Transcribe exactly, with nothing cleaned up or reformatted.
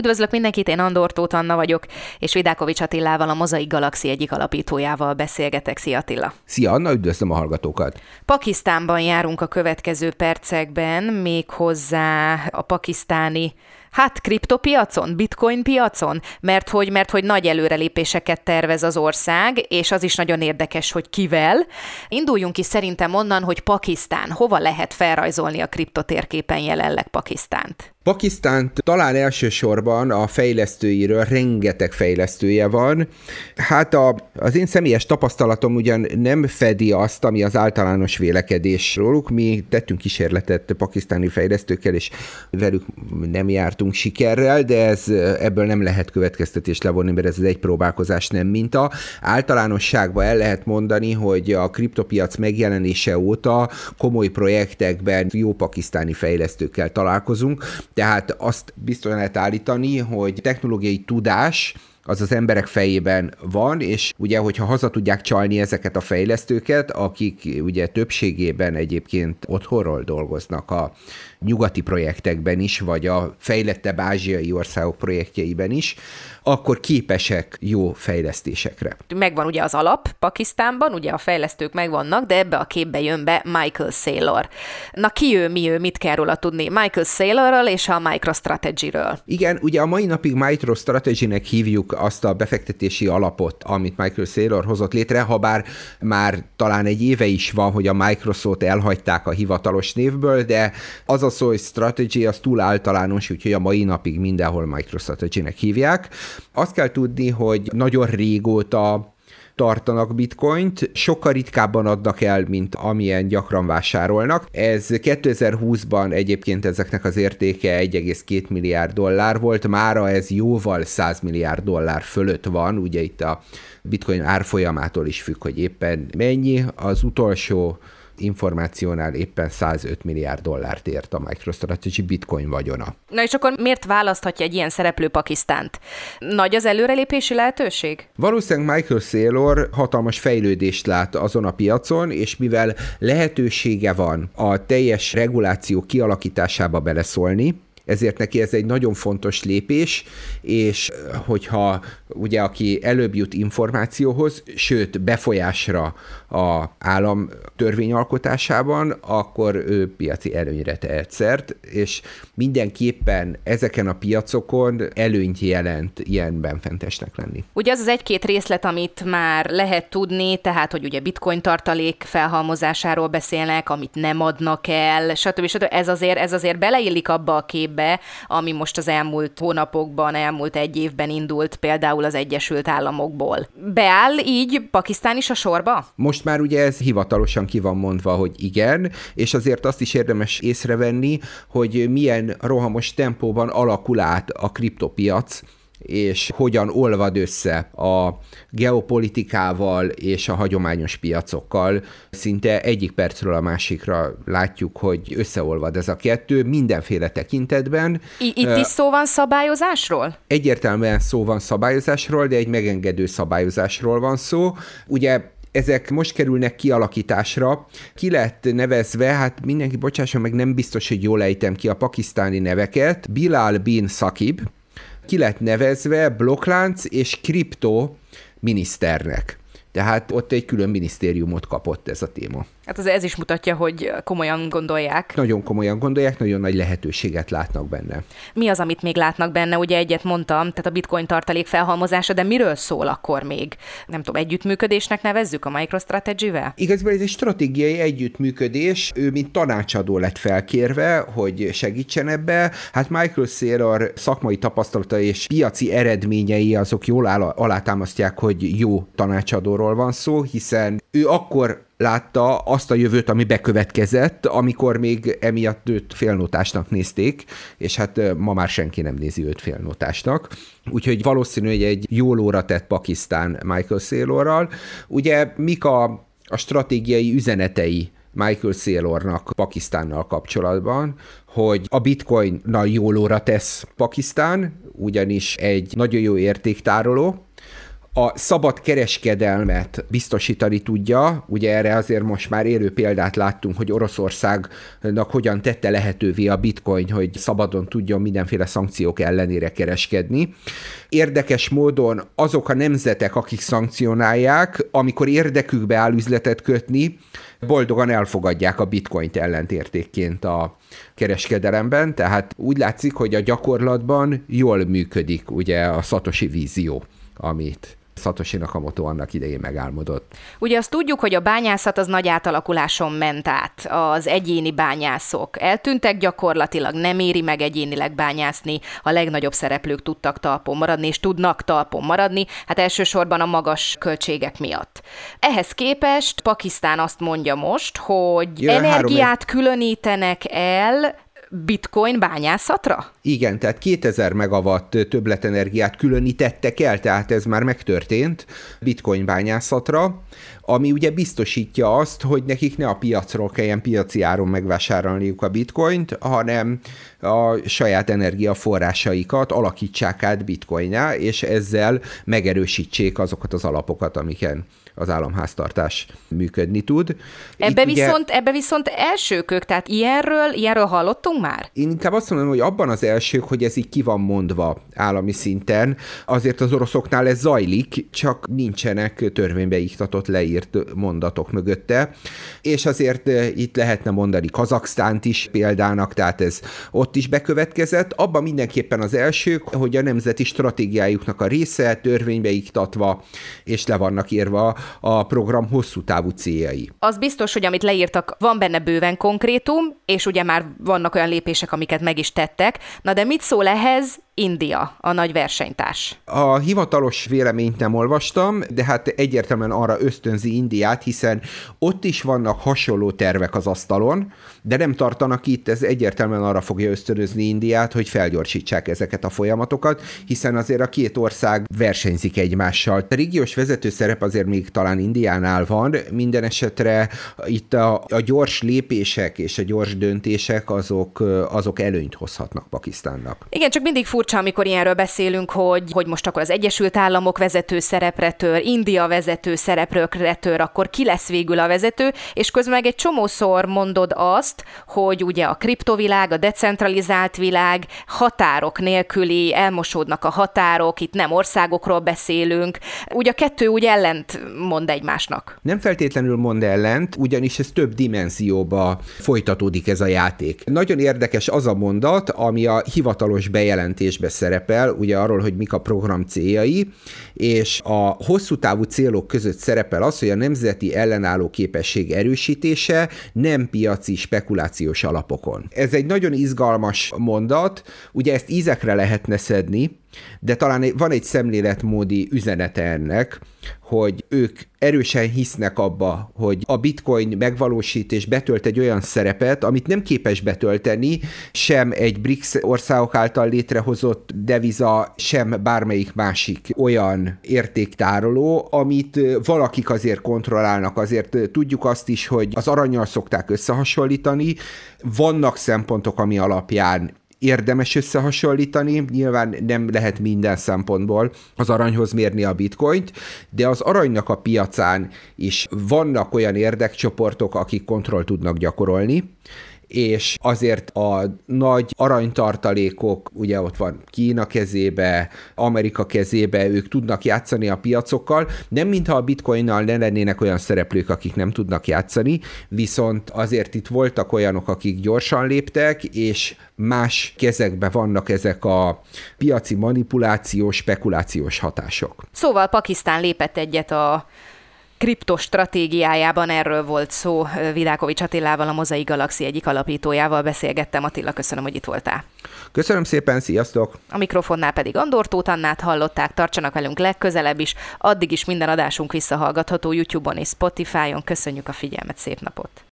Üdvözlök mindenkit, én Andor Tóth Anna vagyok, és Vidákovics Attilával, a Mozaik Galaxy egyik alapítójával beszélgetek. Szia Attila! Szia Anna, üdvözlöm a hallgatókat! Pakisztánban járunk a következő percekben, méghozzá a pakisztáni Hát kriptopiacon, bitcoin piacon, mert hogy, mert hogy nagy előrelépéseket tervez az ország, és az is nagyon érdekes, hogy kivel. Induljunk ki szerintem onnan, hogy Pakisztán, hova lehet felrajzolni a kriptotérképen jelenleg Pakisztánt? Pakisztánt talán elsősorban a fejlesztőiről rengeteg fejlesztője van. Hát a, az én személyes tapasztalatom ugyan nem fedi azt, ami az általános vélekedés róluk. Mi tettünk kísérletet pakisztáni fejlesztőkkel, és velük nem jártunk sikerrel, de ez, ebből nem lehet következtetést levonni, mert ez az egy próbálkozás nem minta. Általánosságban el lehet mondani, hogy a kriptopiac megjelenése óta komoly projektekben jó pakisztáni fejlesztőkkel találkozunk. Tehát azt biztosan lehet állítani, hogy technológiai tudás az az emberek fejében van, és ugye, hogyha haza tudják csalni ezeket a fejlesztőket, akik ugye többségében egyébként otthonról dolgoznak a nyugati projektekben is, vagy a fejlettebb ázsiai országok projektjeiben is, akkor képesek jó fejlesztésekre. Megvan ugye az alap Pakisztánban, ugye a fejlesztők megvannak, de ebbe a képbe jön be Michael Saylor. Na ki ő, mi ő, mit kell róla tudni? Michael Saylorról és a MicroStrategy-ről. Igen, ugye a mai napig MicroStrategy-nek hívjuk azt a befektetési alapot, amit Michael Saylor hozott létre, ha bár már talán egy éve is van, hogy a Microsoft elhagyták a hivatalos névből, de az a szó, hogy strategy, az túl általános, úgyhogy a mai napig mindenhol MicroStrategy-nek hívják. Azt kell tudni, hogy nagyon régóta tartanak bitcoint, sokkal ritkábban adnak el, mint amilyen gyakran vásárolnak. Ez kétezer-húszban egyébként ezeknek az értéke egy egész két milliárd dollár volt, mára ez jóval száz milliárd dollár fölött van, ugye itt a bitcoin árfolyamától is függ, hogy éppen mennyi. Az utolsó információnál éppen százöt milliárd dollárt ért a MicroStrategy bitcoin vagyona. Na és akkor miért választhatja egy ilyen szereplő Pakisztánt? Nagy az előrelépési lehetőség? Valószínűleg Michael Saylor hatalmas fejlődést lát azon a piacon, és mivel lehetősége van a teljes reguláció kialakításába beleszólni, ezért neki ez egy nagyon fontos lépés, és hogyha ugye aki előbb jut információhoz, sőt befolyásra az állam törvényalkotásában, akkor ő piaci előnyre tehet szert, és mindenképpen ezeken a piacokon előnyt jelent ilyen benfentesnek lenni. Ugye az az egy-két részlet, amit már lehet tudni, tehát hogy ugye bitcoin tartalék felhalmozásáról beszélnek, amit nem adnak el, stb. stb. Ez azért, ez azért beleillik abba a képbe, ami most az elmúlt hónapokban, elmúlt egy évben indult például az Egyesült Államokból. Beáll így Pakisztán is a sorba? Most már ugye ez hivatalosan ki van mondva, hogy igen, és azért azt is érdemes észrevenni, hogy milyen rohamos tempóban alakul át a kriptopiac, és hogyan olvad össze a geopolitikával és a hagyományos piacokkal. Szinte egyik percről a másikra látjuk, hogy összeolvad ez a kettő mindenféle tekintetben. I- itt is szó van szabályozásról? Egyértelműen szó van szabályozásról, de egy megengedő szabályozásról van szó. Ugye ezek most kerülnek kialakításra. Ki lett nevezve, hát mindenki bocsásson meg, nem biztos, hogy jól ejtem ki a pakisztáni neveket, Bilal bin Saqib, ki lett nevezve blokklánc és kripto miniszternek. Tehát ott egy külön minisztériumot kapott ez a téma. Hát az ez is mutatja, hogy komolyan gondolják. Nagyon komolyan gondolják, nagyon nagy lehetőséget látnak benne. Mi az, amit még látnak benne? Ugye egyet mondtam, tehát a bitcoin tartalék felhalmozása, de miről szól akkor még? Nem tudom, együttműködésnek nevezzük a MicroStrategy-vel? Igazából ez egy stratégiai együttműködés. Ő mint tanácsadó lett felkérve, hogy segítsen ebbe. Hát Michael Saylor szakmai tapasztalata és piaci eredményei azok jól alátámasztják, hogy jó tanácsadóról van szó, hiszen ő akkor látta azt a jövőt, ami bekövetkezett, amikor még emiatt őt félnótásnak nézték, és hát ma már senki nem nézi őt félnótásnak. Úgyhogy valószínű, hogy egy jó lóra tett Pakisztán Michael Saylorral. Ugye mik a, a stratégiai üzenetei Michael Saylornak Pakisztánnal kapcsolatban, hogy a bitcoinnal jó lóra tesz Pakisztán, ugyanis egy nagyon jó értéktároló, a szabad kereskedelmet biztosítani tudja. Ugye erre azért most már élő példát láttunk, hogy Oroszországnak hogyan tette lehetővé a bitcoin, hogy szabadon tudjon mindenféle szankciók ellenére kereskedni. Érdekes módon azok a nemzetek, akik szankcionálják, amikor érdekükbe áll üzletet kötni, boldogan elfogadják a bitcoint ellentértékként a kereskedelemben, tehát úgy látszik, hogy a gyakorlatban jól működik ugye a Satoshi vízió, amit Satoshi Nakamoto annak idején megálmodott. Ugye azt tudjuk, hogy a bányászat az nagy átalakuláson ment át. Az egyéni bányászok eltűntek gyakorlatilag, nem éri meg egyénileg bányászni. A legnagyobb szereplők tudtak talpon maradni, és tudnak talpon maradni, hát elsősorban a magas költségek miatt. Ehhez képest Pakisztán azt mondja most, hogy ja, energiát három... különítenek el bitcoin bányászatra? Igen, tehát kétezer megawatt többletenergiát különítettek el, tehát ez már megtörtént bitcoin bányászatra, ami ugye biztosítja azt, hogy nekik ne a piacról kelljen piaci áron megvásárolniuk a bitcoint, hanem a saját energiaforrásaikat alakítsák át bitcoinná, és ezzel megerősítsék azokat az alapokat, amiken az államháztartás működni tud. Ebbe viszont, ugye, ebbe viszont elsőkök, tehát ilyenről, ilyenről hallottunk már? Én inkább azt mondom, hogy abban az elsők, hogy ez így ki van mondva állami szinten, azért az oroszoknál ez zajlik, csak nincsenek törvénybe iktatott leírt mondatok mögötte, és azért itt lehetne mondani Kazaksztánt is példának, tehát ez ott is bekövetkezett. Abban mindenképpen az elsők, hogy a nemzeti stratégiájuknak a része törvénybe iktatva, és le vannak írva a program hosszú távú céljai. Az biztos, hogy amit leírtak, van benne bőven konkrétum, és ugye már vannak olyan lépések, amiket meg is tettek. Na de mit szól ehhez India, a nagy versenytárs? A hivatalos véleményt nem olvastam, de hát egyértelműen arra ösztönzi Indiát, hiszen ott is vannak hasonló tervek az asztalon, de nem tartanak itt, ez egyértelműen arra fogja ösztönözni Indiát, hogy felgyorsítsák ezeket a folyamatokat, hiszen azért a két ország versenyzik egymással. A régiós vezető szerep azért még talán Indiánál van, minden esetre itt a, a gyors lépések és a gyors döntések azok, azok előnyt hozhatnak Pakisztánnak. Igen, csak mindig furcsa, amikor ilyenről beszélünk, hogy, hogy most akkor az Egyesült Államok vezető szerepre tör, India vezető szerepre tör, akkor ki lesz végül a vezető, és közben meg egy csomószor mondod azt, hogy ugye a kriptovilág, a decentralizált világ határok nélküli, elmosódnak a határok, itt nem országokról beszélünk, ugye a kettő úgy ellent mond egymásnak. Nem feltétlenül mond ellent, ugyanis ez több dimenzióba folytatódik ez a játék. Nagyon érdekes az a mondat, ami a hivatalos bejelentésbe szerepel, ugye arról, hogy mik a program céljai, és a hosszú távú célok között szerepel az, hogy a nemzeti ellenálló képesség erősítése nem piaci spekulációs alapokon. Ez egy nagyon izgalmas mondat, ugye ezt ízekre lehetne szedni, de talán van egy szemléletmódi üzenete ennek, hogy ők erősen hisznek abba, hogy a bitcoin megvalósít és betölt egy olyan szerepet, amit nem képes betölteni sem egy BRICS országok által létrehozott deviza, sem bármelyik másik olyan értéktároló, amit valakik azért kontrollálnak. Azért tudjuk azt is, hogy az arannyal szokták összehasonlítani, vannak szempontok, ami alapján érdemes összehasonlítani, nyilván nem lehet minden szempontból az aranyhoz mérni a bitcoint, de az aranynak a piacán is vannak olyan érdekcsoportok, akik kontroll tudnak gyakorolni, és azért a nagy aranytartalékok, ugye ott van Kína kezébe, Amerika kezébe, ők tudnak játszani a piacokkal, nem mintha a bitcoinnal ne lennének olyan szereplők, akik nem tudnak játszani, viszont azért itt voltak olyanok, akik gyorsan léptek, és más kezekbe vannak ezek a piaci manipulációs, spekulációs hatások. Szóval Pakisztán lépett egyet a kriptostratégiájában, erről volt szó. Vilákovics Attilával, a Mozaik Galaxy egyik alapítójával beszélgettem. Attila, köszönöm, hogy itt voltál. Köszönöm szépen, sziasztok! A mikrofonnál pedig Andor Tóth Annát hallották, tartsanak velünk legközelebb is, addig is minden adásunk visszahallgatható YouTube-on és Spotify-on. Köszönjük a figyelmet, szép napot!